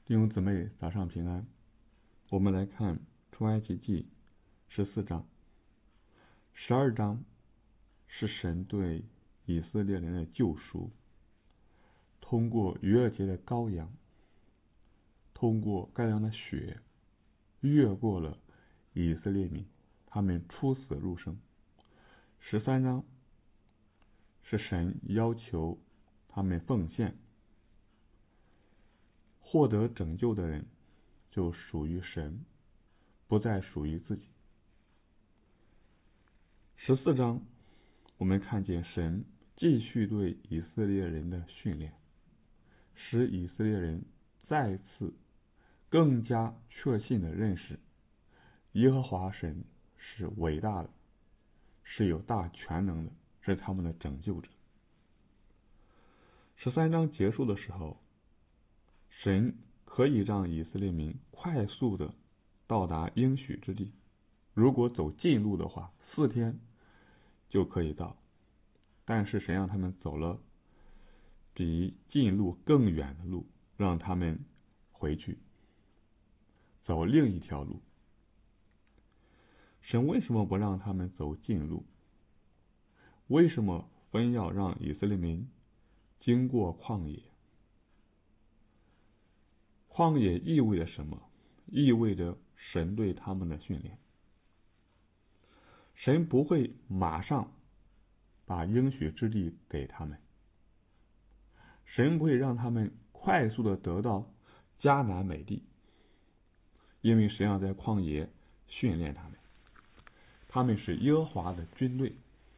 弟兄姊妹，早上平安。我们来看出埃及记14章。12章是神对以色列人的救赎，通过逾越节的羔羊，通过羔羊的血，越过了以色列民，他们出死入生。13章是神要求他们奉献，获得拯救的人就属于神，不再属于自己。14章我们看见神继续对以色列人的训练，使以色列人再次更加确信的认识耶和华神是伟大的，是有大全能的，是他们的拯救者。13章结束的时候，神可以让以色列民快速的到达应许之地，如果走近路的话，4天就可以到。但是神让他们走了比近路更远的路，让他们回去走另一条路。神为什么不让他们走近路？为什么分要让以色列民经过旷野？旷野意味着什么？意味着神对他们的训练。神不会马上把应许之地给他们，神不会让他们快速的得到迦南美地，因为神要在旷野训练他们。他们是耶和华的军队，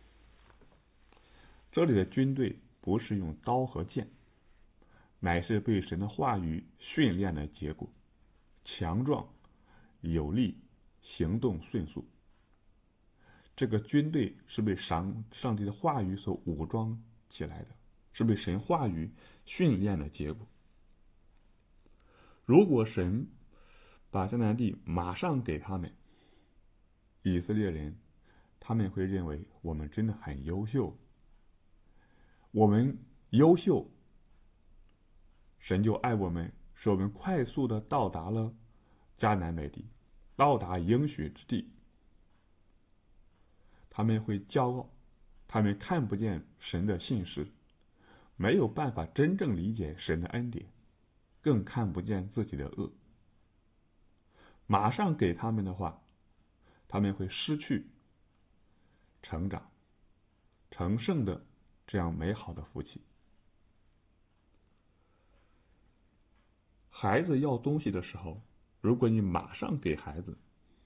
这里的军队不是用刀和剑，乃是被神的话语训练的结果，强壮有力，行动迅速。这个军队是被上帝的话语所武装起来的，是被神话语训练的结果。如果神把迦南地马上给他们，以色列人他们会认为我们真的很优秀，我们优秀，神就爱我们，使我们快速的到达了迦南美地，到达应许之地。他们会骄傲，他们看不见神的信实，没有办法真正理解神的恩典，更看不见自己的恶。马上给他们的话，他们会失去成长成圣的这样美好的福气。孩子要东西的时候，如果你马上给孩子，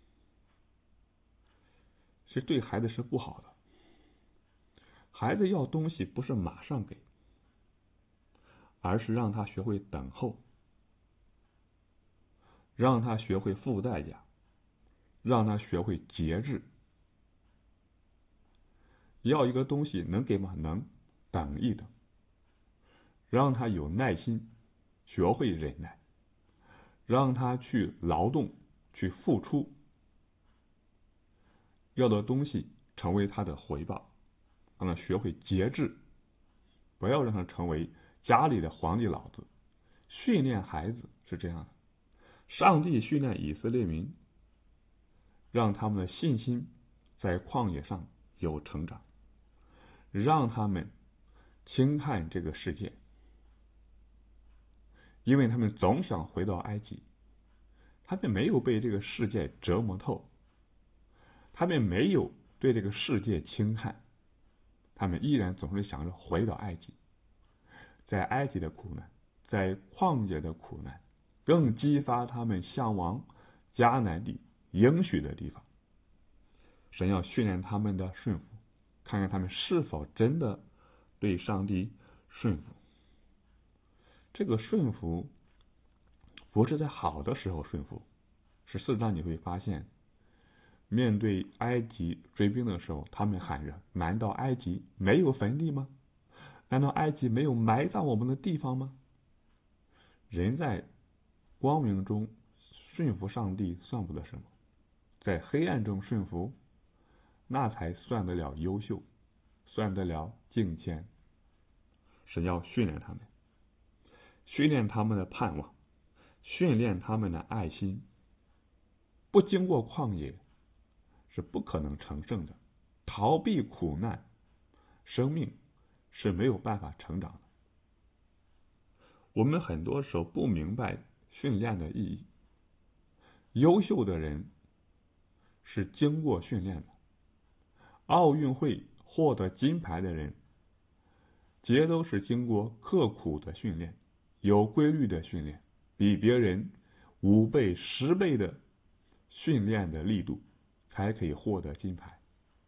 是对孩子是不好的。孩子要东西不是马上给，而是让他学会等候，让他学会付代价，让他学会节制。要一个东西能给吗？能，等一等，让他有耐心，学会忍耐，让他去劳动，去付出，要的东西成为他的回报，让他学会节制，不要让他成为家里的皇帝老子。训练孩子是这样的，上帝训练以色列民，让他们的信心在旷野上有成长，让他们轻看这个世界，因为他们总想回到埃及，他们没有被这个世界折磨透，他们没有对这个世界轻看，他们依然总是想着回到埃及。在埃及的苦难，在旷野的苦难，更激发他们向往迦南地应许的地方。神要训练他们的顺服，看看他们是否真的对上帝顺服。这个顺服不是在好的时候顺服。14章你会发现，面对埃及追兵的时候，他们喊着：难道埃及没有坟地吗？难道埃及没有埋葬我们的地方吗？人在光明中顺服上帝算不得什么，在黑暗中顺服，那才算得了优秀，算得了敬虔。神要训练他们，训练他们的盼望， 训练他们的爱心，不经过旷野是不可能成圣的。逃避苦难，生命是没有办法成长的。我们很多时候不明白训练的意义。优秀的人是经过训练的，奥运会获得金牌的人皆都是经过刻苦的训练，有规律的训练，比别人5倍、10倍的训练的力度才可以获得金牌。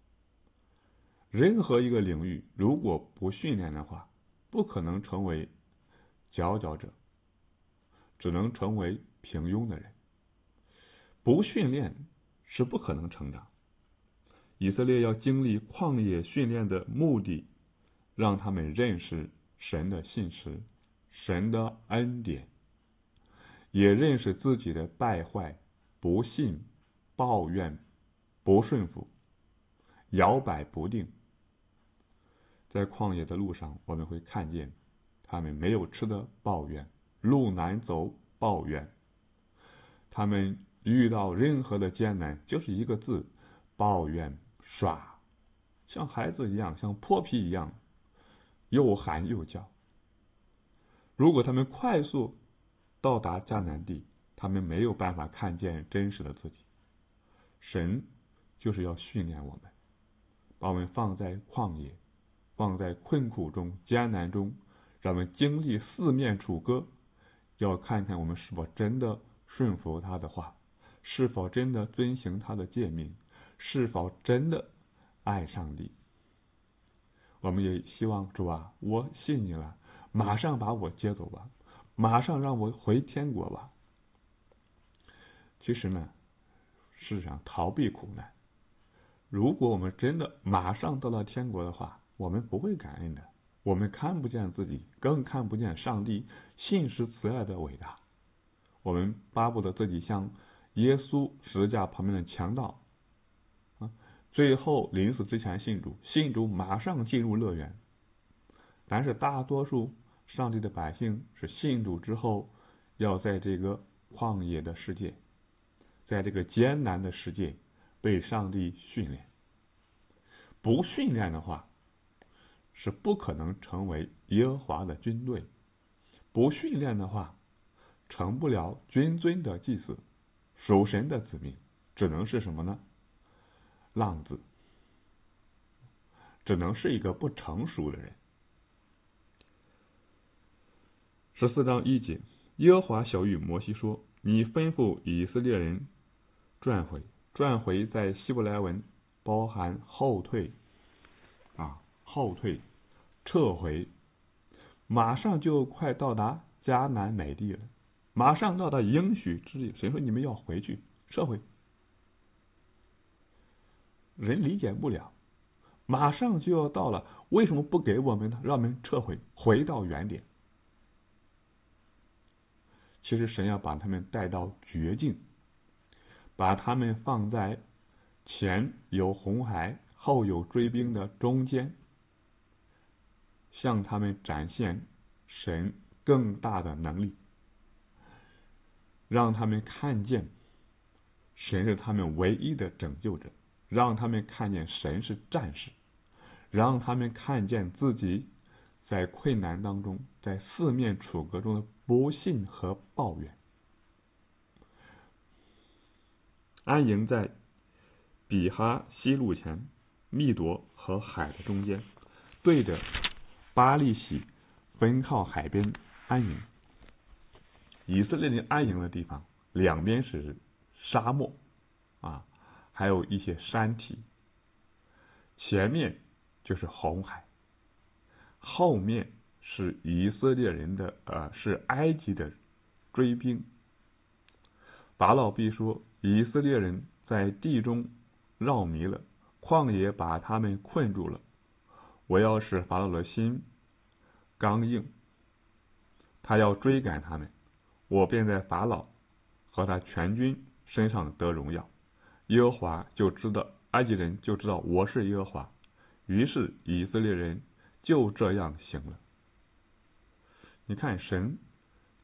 任何一个领域如果不训练的话，不可能成为佼佼者，只能成为平庸的人。不训练是不可能成长。以色列要经历旷野训练的目的，让他们认识神的信实，神的恩典，也认识自己的败坏、不信、抱怨、不顺服、摇摆不定。在旷野的路上，我们会看见他们没有吃的抱怨，路难走抱怨，他们遇到任何的艰难就是一个字，抱怨，耍，像孩子一样，像泼皮一样，又喊又叫。如果他们快速到达迦南地，他们没有办法看见真实的自己。神就是要训练我们，把我们放在旷野，放在困苦中、艰难中，让我们经历四面楚歌，要看看我们是否真的顺服他的话，是否真的遵行他的诫命，是否真的爱上帝。我们也希望主啊，我信你了，马上把我接走吧，马上让我回天国吧。其实呢，世上逃避苦难，如果我们真的马上到了天国的话，我们不会感恩的。我们看不见自己，更看不见上帝信实慈爱的伟大。我们巴不得自己像耶稣十字架旁边的强盗最后临死之前信主马上进入乐园。但是大多数上帝的百姓是信主之后，要在这个旷野的世界，在这个艰难的世界被上帝训练。不训练的话，是不可能成为耶和华的军队。不训练的话，成不了君尊的祭司，属神的子民，只能是什么呢？浪子，只能是一个不成熟的人。14章1节，耶和华晓谕摩西说：你吩咐以色列人转回在希伯来文包含后退后退撤回，马上就快到达迦南美地了，马上到达应许之地。神说你们要回去撤回，人理解不了，马上就要到了，为什么不给我们呢？让我们撤回，回到原点。其实神要把他们带到绝境，把他们放在前有红海后有追兵的中间，向他们展现神更大的能力，让他们看见神是他们唯一的拯救者，让他们看见神是战士，让他们看见自己在困难当中，在四面楚歌中的不信和抱怨。安营在比哈西路前，密夺和海的中间，对着巴利喜分靠海边安营。以色列人安营的地方，两边是沙漠还有一些山体，前面就是红海，后面是以色列人的是埃及的追兵。法老必说，以色列人在地中绕迷了，旷野把他们困住了。我要使法老的心刚硬，他要追赶他们，我便在法老和他全军身上得荣耀。耶和华就知道，埃及人就知道我是耶和华。于是以色列人就这样行了。你看，神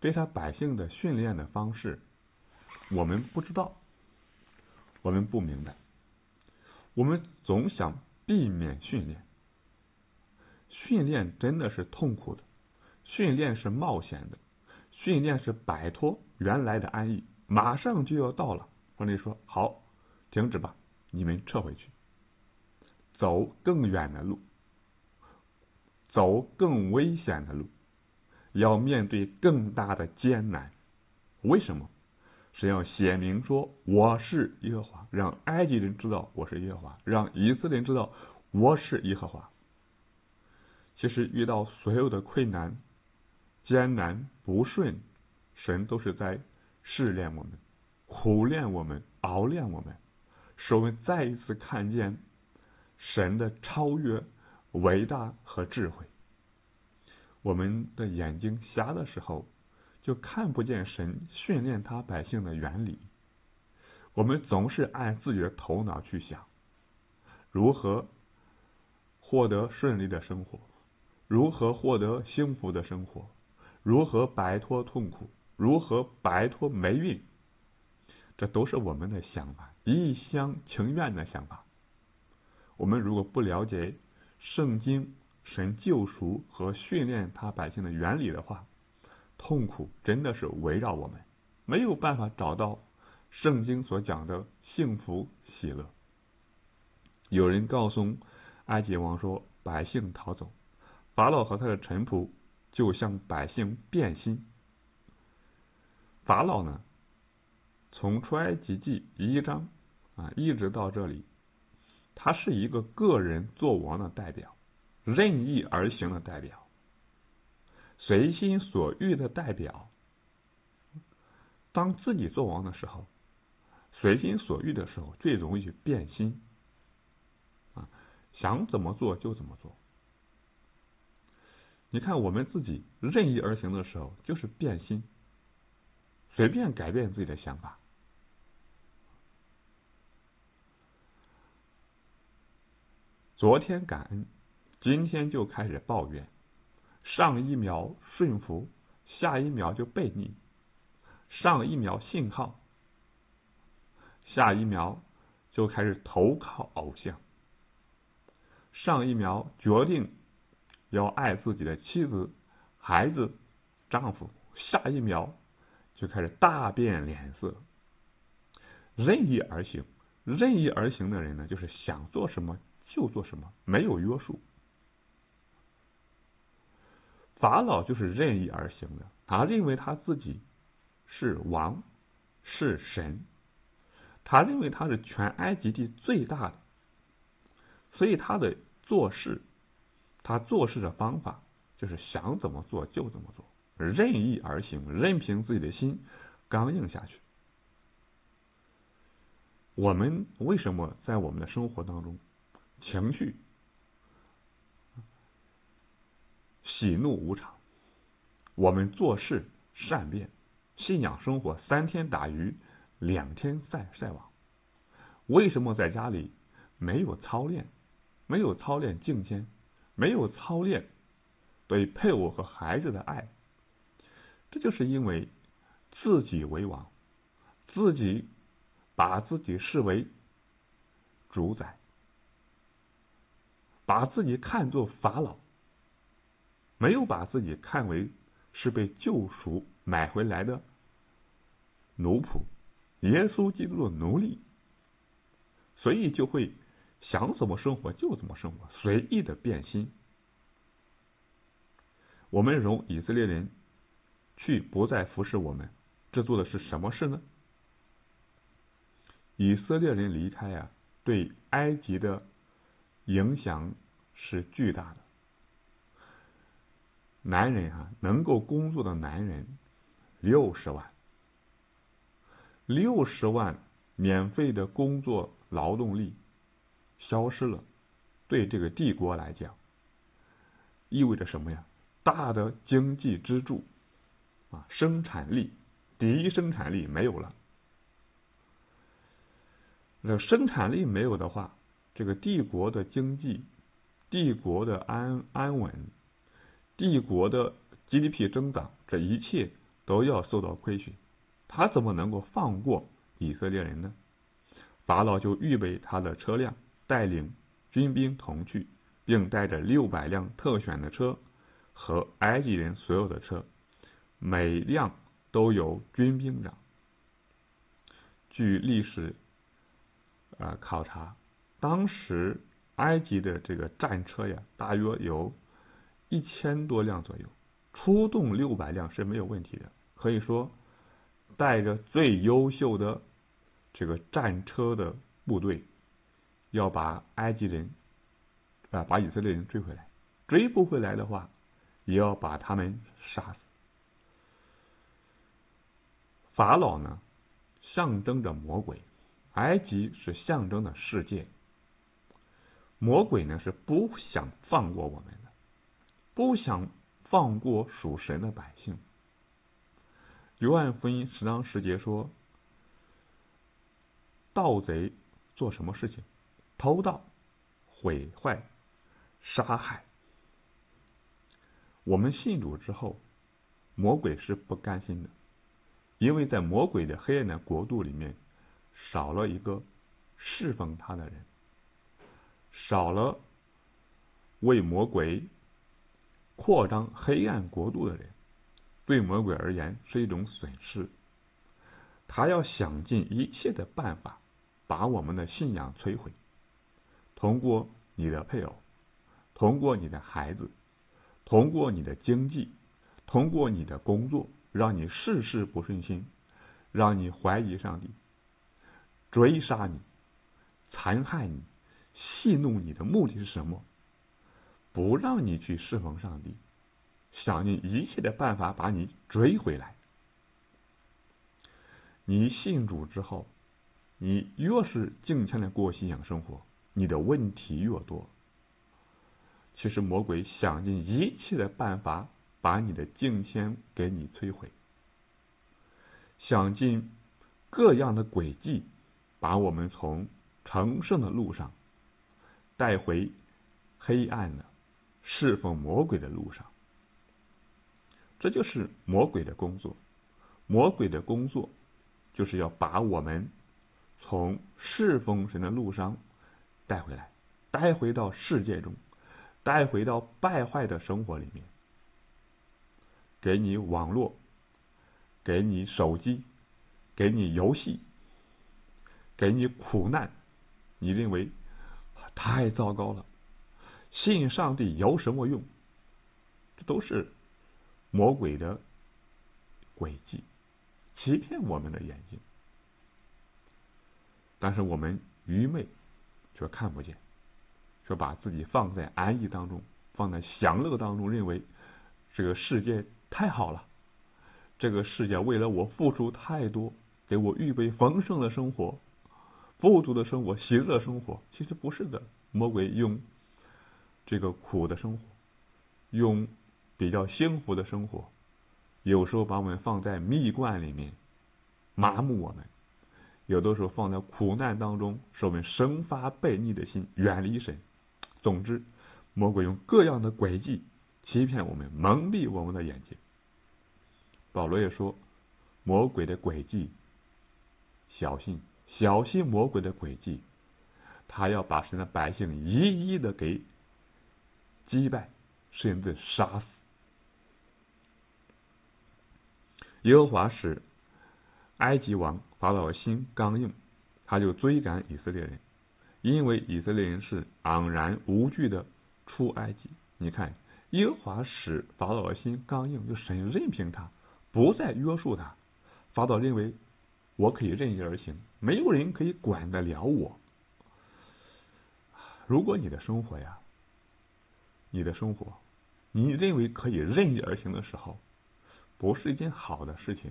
对他百姓的训练的方式，我们不知道，我们不明白，我们总想避免训练。训练真的是痛苦的，训练是冒险的，训练是摆脱原来的安逸，马上就要到了。上帝说：“好，停止吧，你们撤回去，走更远的路，走更危险的路，要面对更大的艰难。为什么？是要写明说我是耶和华，让埃及人知道我是耶和华，让以色列人知道我是耶和华。”其实遇到所有的困难、艰难、不顺，神都是在试炼我们、苦练我们、熬炼我们，使我们再一次看见神的超越、伟大和智慧。我们的眼睛瞎的时候，就看不见神训练他百姓的原理。我们总是按自己的头脑去想，如何获得顺利的生活，如何获得幸福的生活，如何摆脱痛苦，如何摆脱霉运，这都是我们的想法，一厢情愿的想法。我们如果不了解圣经神救赎和训练他百姓的原理的话，痛苦真的是围绕我们，没有办法找到圣经所讲的幸福喜乐。有人告诉埃及王说，百姓逃走，法老和他的臣仆就向百姓变心。法老呢，从出埃及记1章一直到这里，他是一个个人做王的代表，任意而行的代表，随心所欲的代表。当自己做王的时候，随心所欲的时候，最容易变心想怎么做就怎么做。你看我们自己任意而行的时候，就是变心，随便改变自己的想法。昨天感恩，今天就开始抱怨，上一秒顺服，下一秒就悖逆，上一秒信号，下一秒就开始投靠偶像，上一秒决定要爱自己的妻子、孩子、丈夫，下一秒就开始大变脸色。任意而行，任意而行的人呢，就是想做什么就做什么，没有约束。法老就是任意而行的，他认为他自己是王，是神，他认为他是全埃及地最大的，所以他的做事，他做事的方法就是想怎么做就怎么做，任意而行，任凭自己的心刚硬下去。我们为什么在我们的生活当中情绪喜怒无常，我们做事善变，信仰生活3天打鱼2天晒网？为什么在家里没有操练，没有操练敬虔，没有操练对配偶和孩子的爱？这就是因为自己为王，自己把自己视为主宰，把自己看作法老，没有把自己看为是被救赎买回来的奴仆，耶稣基督的奴隶，所以就会想怎么生活就怎么生活，随意的变心。我们容以色列人去不再服侍我们，这做的是什么事呢？以色列人离开对埃及的影响是巨大的。男人能够工作的男人60万，60万免费的工作劳动力消失了，对这个帝国来讲意味着什么呀？大的经济支柱生产力，第一生产力没有了。那生产力没有的话，这个帝国的经济，帝国的安稳，帝国的 GDP 增长，这一切都要受到亏损，他怎么能够放过以色列人呢？法老就预备他的车辆，带领军兵同去，并带着600辆特选的车和埃及人所有的车，每辆都有军兵长。据历史考察，当时埃及的这个战车呀，大约有1000多辆左右，出动600辆是没有问题的。可以说，带着最优秀的这个战车的部队，要把埃及人把以色列人追回来，追不回来的话，也要把他们杀死。法老呢，象征着魔鬼，埃及是象征的世界。魔鬼呢是不想放过我们的，不想放过属神的百姓。约翰福音10章10节说，盗贼做什么事情？偷盗、毁坏、杀害。我们信主之后，魔鬼是不甘心的，因为在魔鬼的黑暗的国度里面，少了一个侍奉他的人，少了为魔鬼扩张黑暗国度的人，对魔鬼而言是一种损失。他要想尽一切的办法把我们的信仰摧毁，通过你的配偶，通过你的孩子，通过你的经济，通过你的工作，让你事事不顺心，让你怀疑上帝，追杀你，残害你，戏弄你的目的是什么？不让你去侍奉上帝，想尽一切的办法把你追回来。你信主之后，你越是敬虔的过信仰生活，你的问题越多。其实魔鬼想尽一切的办法把你的敬虔给你摧毁，想尽各样的诡计把我们从成圣的路上带回黑暗的侍奉魔鬼的路上。这就是魔鬼的工作。魔鬼的工作就是要把我们从侍奉神的路上带回来，带回到世界中，带回到败坏的生活里面。给你网络，给你手机，给你游戏，给你苦难，你认为太糟糕了，信上帝有什么用？这都是魔鬼的诡计，欺骗我们的眼睛。但是我们愚昧却看不见，却把自己放在安逸当中，放在享乐当中，认为这个世界太好了，这个世界为了我付出太多，给我预备丰盛的生活，富足的生活，喜乐的生活。其实不是的，魔鬼用这个苦的生活，用比较幸福的生活，有时候把我们放在蜜罐里面麻木我们，有的时候放在苦难当中，使我们生发悖逆的心，远离神。总之，魔鬼用各样的诡计欺骗我们，蒙蔽我们的眼睛。保罗也说，魔鬼的诡计，小心小心魔鬼的诡计，他要把神的百姓一一的给击败，甚至杀死。耶和华使埃及王法老心刚硬，他就追赶以色列人，因为以色列人是昂然无惧的出埃及。你看，耶和华使法老心刚硬，就神任凭他，不再约束他。法老认为我可以任意而行，没有人可以管得了我。如果你的生活呀，你认为可以任意而行的时候，不是一件好的事情，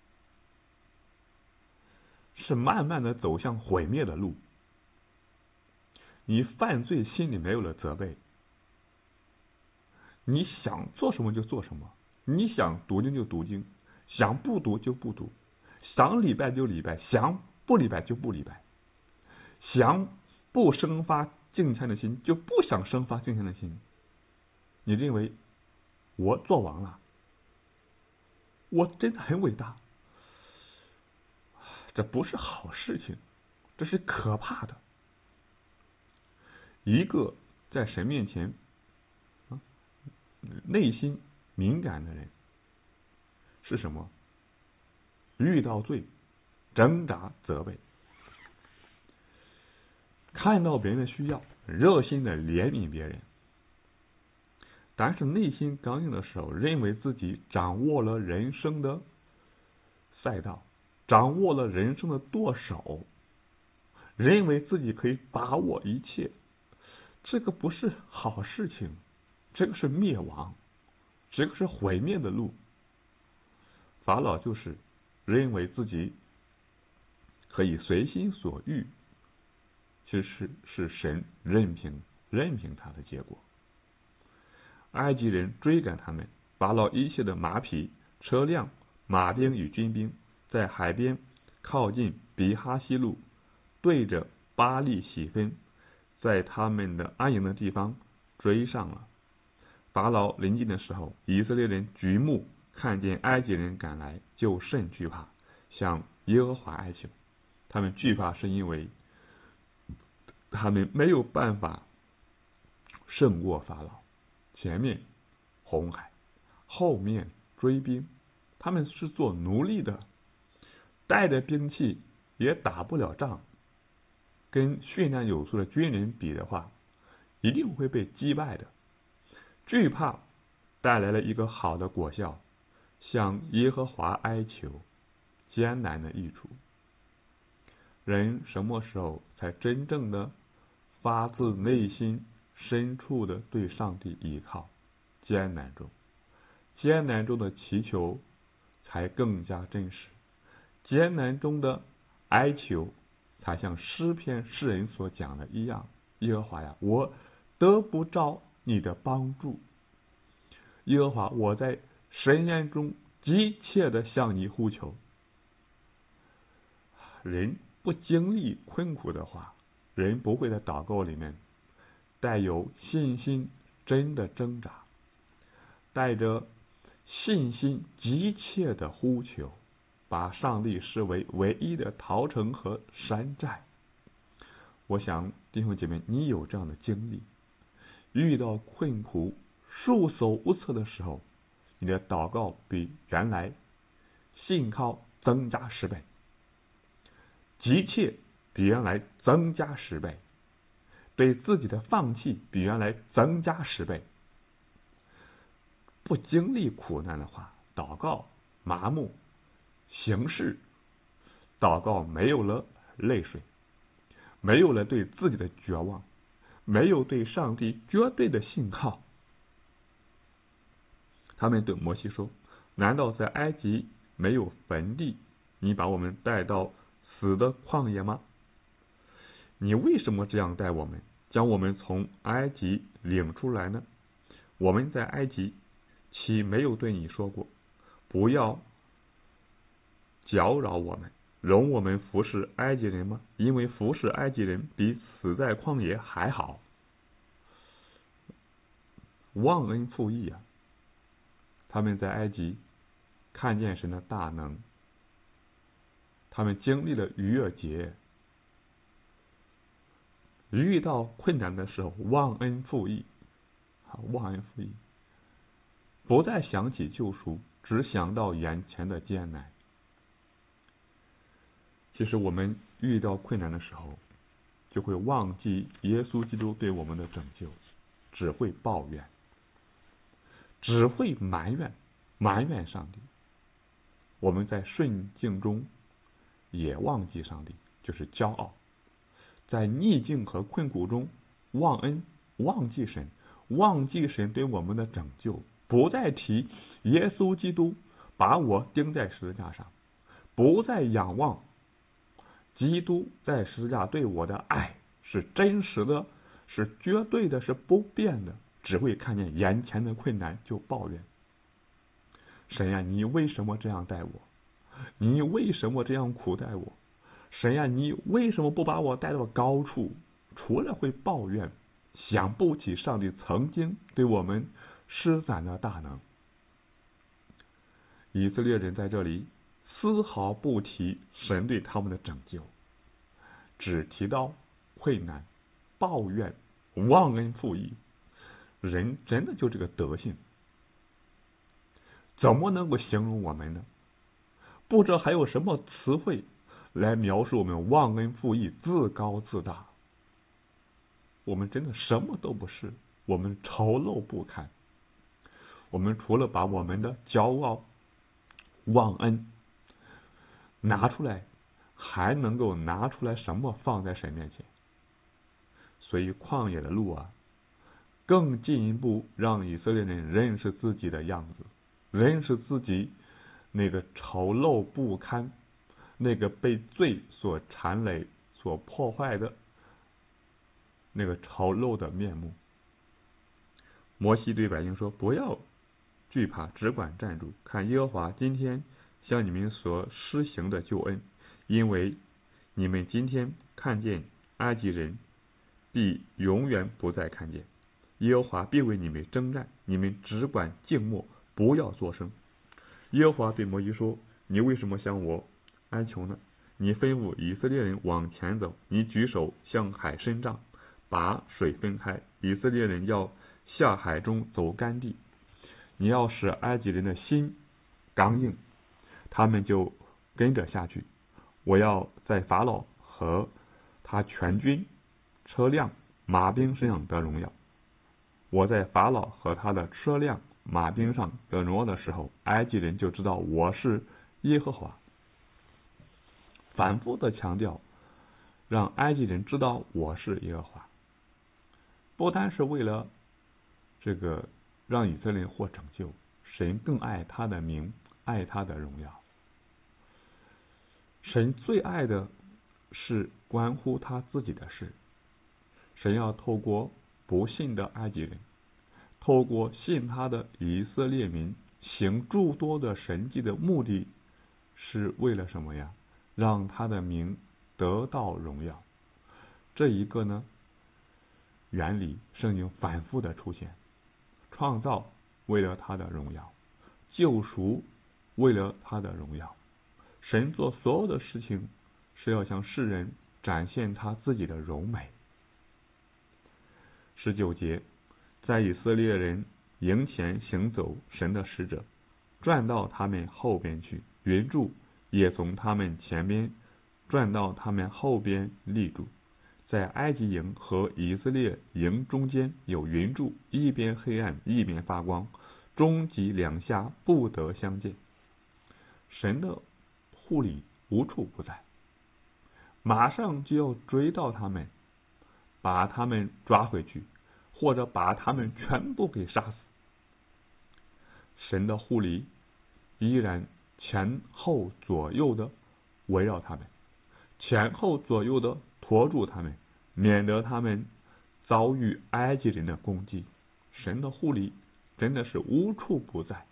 是慢慢的走向毁灭的路。你犯罪心里没有了责备，你想做什么就做什么，你想读经就读经，想不读就不读，想礼拜就礼拜，想不礼拜就不礼拜，想不生发敬虔的心就不想生发敬虔的心。你认为我做王了， 我真的很伟大。这不是好事情，这是可怕的。一个在神面前内心敏感的人是什么？遇到罪挣扎责备，看到别人的需要热心的怜悯别人，但是内心刚硬的时候，认为自己掌握了人生的赛道，掌握了人生的舵手，认为自己可以把握一切，这个不是好事情，这个是灭亡，这个是毁灭的路。法老就是认为自己可以随心所欲，其实是神任凭他的结果。埃及人追赶他们，法老一切的马匹、车辆、马兵与军兵，在海边靠近比哈西路，对着巴利喜分，在他们的安营的地方追上了。法老临近的时候，以色列人举目看见埃及人赶来，就甚惧怕，向耶和华哀求。他们惧怕是因为他们没有办法胜过法老，前面红海，后面追兵，他们是做奴隶的，带着兵器也打不了仗，跟训练有素的军人比的话，一定会被击败的。惧怕带来了一个好的果效，向耶和华哀求，艰难的益处。人什么时候才真正的发自内心深处的对上帝依靠？艰难中的祈求才更加真实，艰难中的哀求才像诗篇诗人所讲的一样，耶和华呀，我得不着你的帮助，耶和华，我在深渊中急切的向你呼求。人不经历困苦的话，人不会在祷告里面带有信心真的挣扎，带着信心急切的呼求，把上帝视为唯一的逃城和山寨。我想弟兄姐妹，你有这样的经历，遇到困苦束手无策的时候，你的祷告比原来信靠增加10倍，急切比原来增加10倍，对自己的放弃比原来增加10倍。不经历苦难的话，祷告麻木形式，祷告没有了泪水，没有了对自己的绝望，没有对上帝绝对的信靠。他们对摩西说，难道在埃及没有坟地，你把我们带到死的旷野吗？你为什么这样待我们，将我们从埃及领出来呢？我们在埃及岂没有对你说过，不要搅扰我们，容我们服侍埃及人吗？因为服侍埃及人比死在旷野还好。忘恩负义啊！他们在埃及看见神的大能，他们经历了逾越节，遇到困难的时候忘恩负义，不再想起救赎，只想到眼前的艰难。其实我们遇到困难的时候，就会忘记耶稣基督对我们的拯救，只会抱怨，只会埋怨上帝。我们在顺境中也忘记上帝，就是骄傲；在逆境和困苦中忘恩，忘记神对我们的拯救，不再提耶稣基督把我钉在十字架上，不再仰望基督在十字架对我的爱是真实的，是绝对的，是不变的，只会看见眼前的困难就抱怨。神呀，你为什么这样待我？你为什么这样苦待我？神呀，你为什么不把我带到高处？除了会抱怨，想不起上帝曾经对我们施展的大能。 以色列人在这里丝毫不提神对他们的拯救，只提到困难、抱怨、忘恩负义。人真的就这个德性，怎么能够形容我们呢？不知道还有什么词汇来描述我们忘恩负义、自高自大。我们真的什么都不是，我们丑陋不堪。我们除了把我们的骄傲、忘恩拿出来，还能够拿出来什么放在神面前？所以旷野的路啊，更进一步让以色列人认识自己的样子，认识自己那个丑陋不堪，那个被罪所缠累、所破坏的那个丑陋的面目。摩西对百姓说：“不要惧怕，只管站住，看耶和华今天向你们所施行的救恩，因为你们今天看见埃及人，必永远不再看见。耶和华必为你们征战，你们只管静默，不要作声。”耶和华对摩西说：“你为什么向我哀求呢？你吩咐以色列人往前走，你举手向海伸杖，把水分开，以色列人要下海中走干地。你要使埃及人的心刚硬，他们就跟着下去。我要在法老和他全军、车辆、马兵身上得荣耀。我在法老和他的车辆、马兵上得荣耀的时候，埃及人就知道我是耶和华。”反复的强调，让埃及人知道我是耶和华，不单是为了这个让以色列人获拯救，神更爱他的名，爱他的荣耀。神最爱的是关乎他自己的事。神要透过不信的埃及人，透过信他的以色列民行诸多的神迹的目的，是为了什么呀？让他的名得到荣耀。这一个呢，原理圣经反复的出现。创造为了他的荣耀，救赎为了他的荣耀。神做所有的事情是要向世人展现他自己的荣美。19节，在以色列人营前行走，神的使者转到他们后边去，云柱也从他们前边转到他们后边立住。在埃及营和以色列营中间有云柱，一边黑暗，一边发光，终极两下不得相见。神的护理无处不在，马上就要追到他们，把他们抓回去，或者把他们全部给杀死。神的护理依然前后左右的围绕他们，前后左右的驮住他们，免得他们遭遇埃及人的攻击。神的护理真的是无处不在。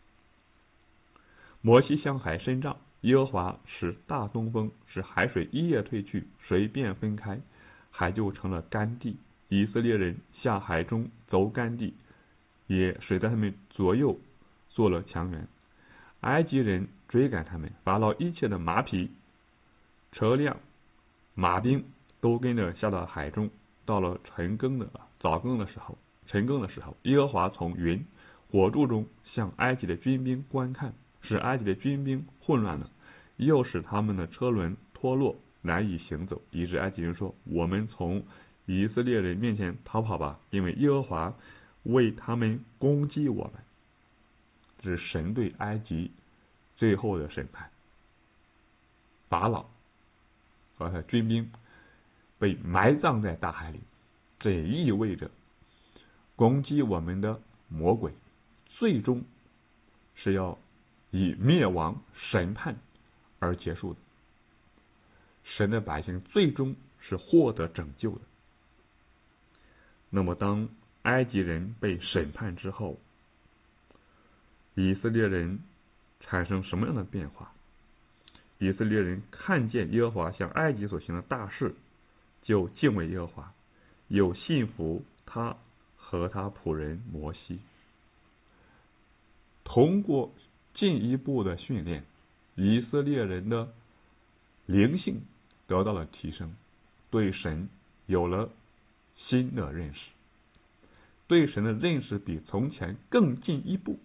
摩西向海伸杖，耶和华使大东风，使海水一夜退去，水便分开，海就成了干地。以色列人下海中走干地，也水在他们左右做了墙垣。埃及人追赶他们，法老一切的马匹、车辆、马兵都跟着下到海中。到了早更的时候，耶和华从云火柱中向埃及的军兵观看，使埃及的军兵混乱了，又使他们的车轮脱落，难以行走，以致埃及人说：“我们从以色列人面前逃跑吧，因为耶和华为他们攻击我们。”这是神对埃及最后的审判。法老和他军兵被埋葬在大海里，这也意味着攻击我们的魔鬼最终是要以灭亡审判而结束的。神的百姓最终是获得拯救的。那么当埃及人被审判之后，以色列人产生什么样的变化？以色列人看见耶和华向埃及所行的大事，就敬畏耶和华，又信服他和他仆人摩西。通过进一步的训练，以色列人的灵性得到了提升，对神有了新的认识，对神的认识比从前更进一步。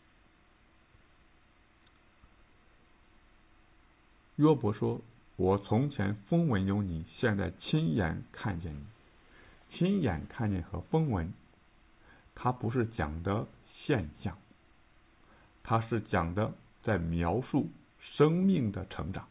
约伯说，我从前风闻有你，现在亲眼看见你。亲眼看见和风闻，它不是讲的现象，它是讲的在描述生命的成长。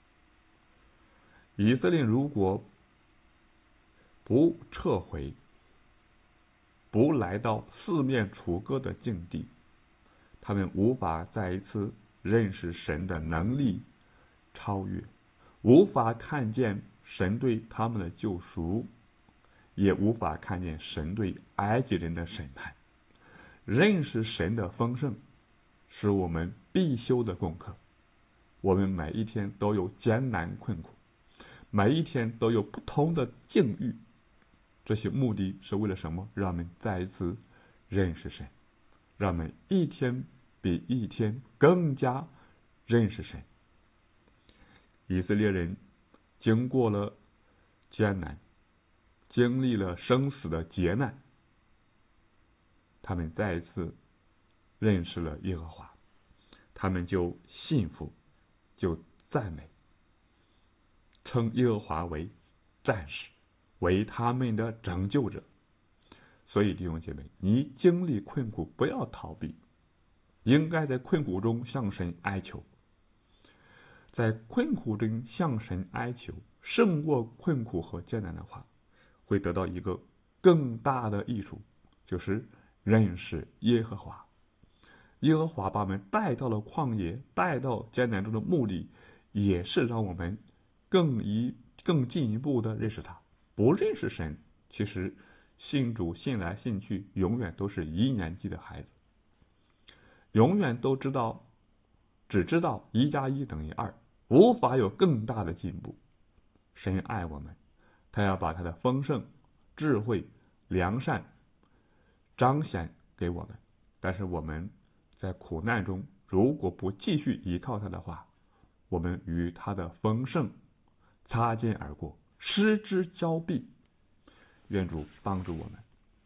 以色列如果不撤回，不来到四面楚歌的境地，他们无法再一次认识神的能力超越，无法看见神对他们的救赎，也无法看见神对埃及人的审判。认识神的丰盛是我们必修的功课。我们每一天都有艰难困苦，每一天都有不同的境遇，这些目的是为了什么？让我们再一次认识神，让我们一天比一天更加认识神。以色列人经过了艰难，经历了生死的劫难，他们再一次认识了耶和华，他们就信服，就赞美，称耶和华为战士，为他们的拯救者。所以弟兄姐妹，你经历困苦不要逃避，应该在困苦中向神哀求，在困苦中向神哀求，胜过困苦和艰难的话，会得到一个更大的益处，就是认识耶和华。耶和华把我们带到了旷野，带到艰难中的目的，也是让我们更进一步的认识他。不认识神，其实信主信来信去，永远都是一年级的孩子，永远都只知道1+1等于2，无法有更大的进步。神爱我们，他要把他的丰盛、智慧、良善彰显给我们，但是我们在苦难中如果不继续依靠他的话，我们与他的丰盛擦肩而过，失之交臂。愿主帮助我们。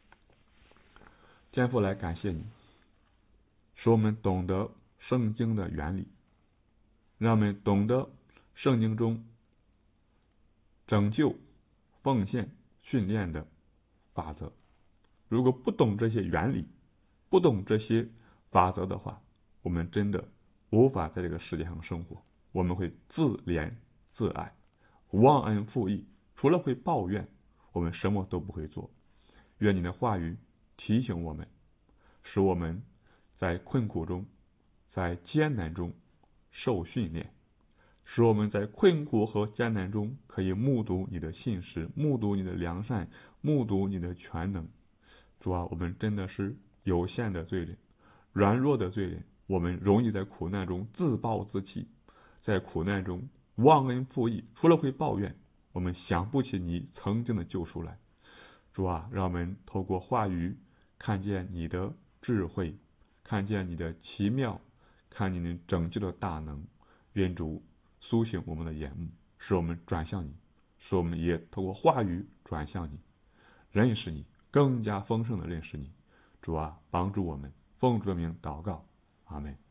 天父，来感谢你，使我们懂得圣经的原理，让我们懂得圣经中拯救、奉献、训练的法则。如果不懂这些原理，不懂这些法则的话，我们真的无法在这个世界上生活。我们会自怜自爱，忘恩负义，除了会抱怨，我们什么都不会做。愿你的话语提醒我们，使我们在困苦中，在艰难中受训练，使我们在困苦和艰难中可以目睹你的信实，目睹你的良善，目睹你的全能。主啊，我们真的是有限的罪人，软弱的罪人，我们容易在苦难中自暴自弃，在苦难中忘恩负义，除了会抱怨，我们想不起你曾经的救赎来。主啊，让我们透过话语看见你的智慧，看见你的奇妙，看见你拯救的大能。愿主苏醒我们的眼目，使我们转向你，使我们也透过话语转向你，认识你，更加丰盛的认识你。主啊，帮助我们，奉主的名祷告，阿们。